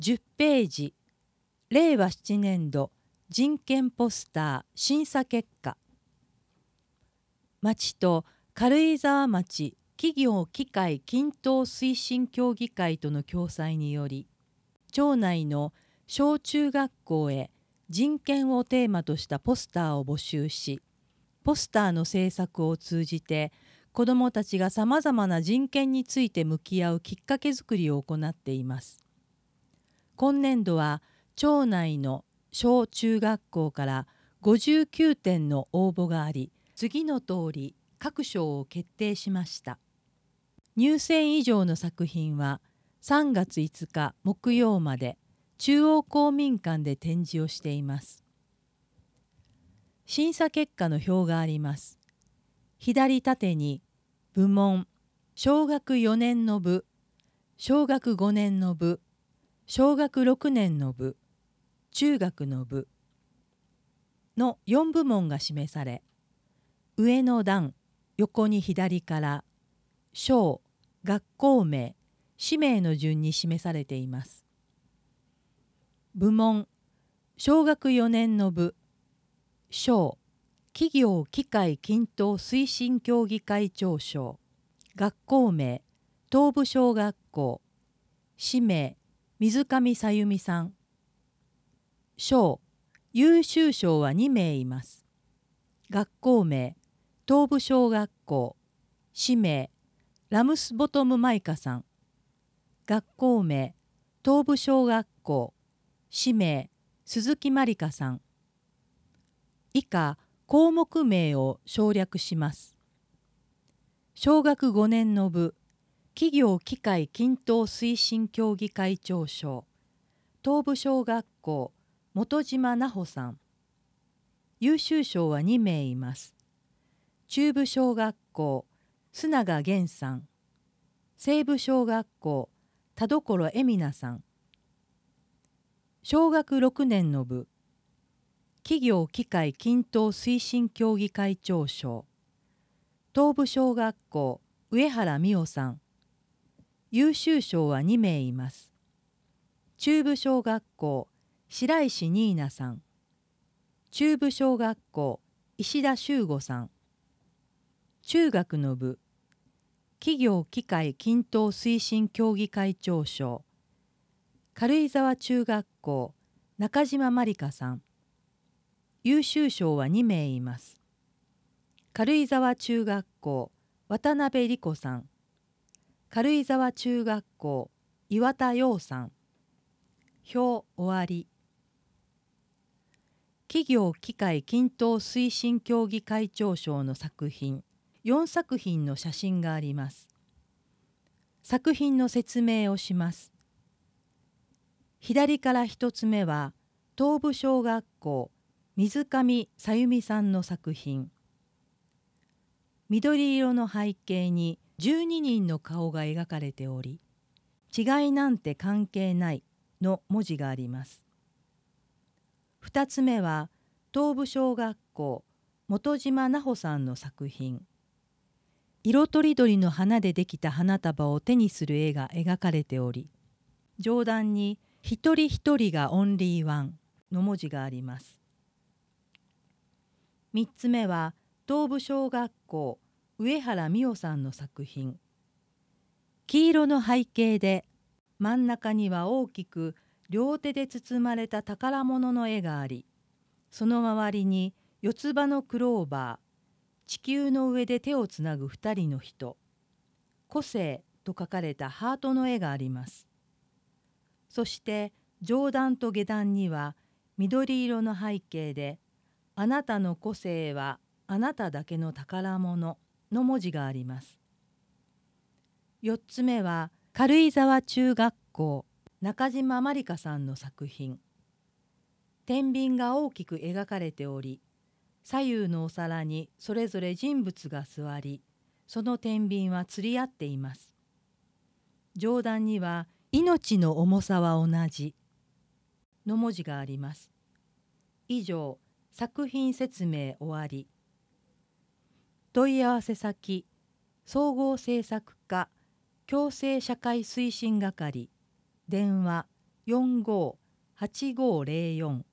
10ページ、令和7年度人権ポスター審査結果。町と軽井沢町企業機械均等推進協議会との共催により、町内の小中学校へ人権をテーマとしたポスターを募集し、ポスターの制作を通じて子どもたちがさまざまな人権について向き合うきっかけづくりを行っています。今年度は町内の小中学校から59点の応募があり、次の通り各賞を決定しました。入選以上の作品は3月5日木曜まで中央公民館で展示をしています。審査結果の表があります。左縦に部門、小学4年の部、小学5年の部、小学6年の部、中学の部の4部門が示され、上の段、横に左から小、学校名、氏名の順に示されています。部門、小学4年の部、小、企業機械均等推進協議会長賞、学校名、東部小学校、氏名、水上さゆみさん。賞、優秀賞は2名います。学校名、東部小学校、氏名、ラムスボトムマイカさん。学校名、東部小学校、氏名、鈴木まりかさん。以下、項目名を省略します。小学5年の部、企業機械均等推進協議会長賞、東部小学校、本島奈穂さん。優秀賞は2名います。中部小学校、須永源さん。西部小学校、田所恵美奈さん。小学6年の部、企業機械均等推進協議会長賞、東部小学校、上原美代さん。優秀賞は2名います。中部小学校、白石ニーナさん。中部小学校、石田修吾さん。中学の部、企業機械均等推進協議会長賞、軽井沢中学校、中島まりかさん。優秀賞は2名います。軽井沢中学校、渡辺理子さん。軽井沢中学校、岩田洋さん。表終わり。企業機械均等推進協議会長賞の作品、4作品の写真があります。作品の説明をします。左から1つ目は、東部小学校、水上さゆみさんの作品。緑色の背景に12人の顔が描かれており、違いなんて関係ないの文字があります。2つ目は東部小学校本島奈穂さんの作品。色とりどりの花でできた花束を手にする絵が描かれており、上段に一人一人がオンリーワンの文字があります。3つ目は東部小学校上原美代さんの作品。黄色の背景で真ん中には大きく両手で包まれた宝物の絵があり、その周りに四つ葉のクローバー、地球の上で手をつなぐ2人の人、個性と書かれたハートの絵があります。そして上段と下段には緑色の背景で、あなたの個性はあなただけの宝物の文字があります。4つ目は軽井沢中学校中島まりかさんの作品。天秤が大きく描かれており、左右のお皿にそれぞれ人物が座り、その天秤は釣り合っています。上段には命の重さは同じの文字があります。以上、作品説明終わり。問い合わせ先、総合政策課共生社会推進係、電話 458504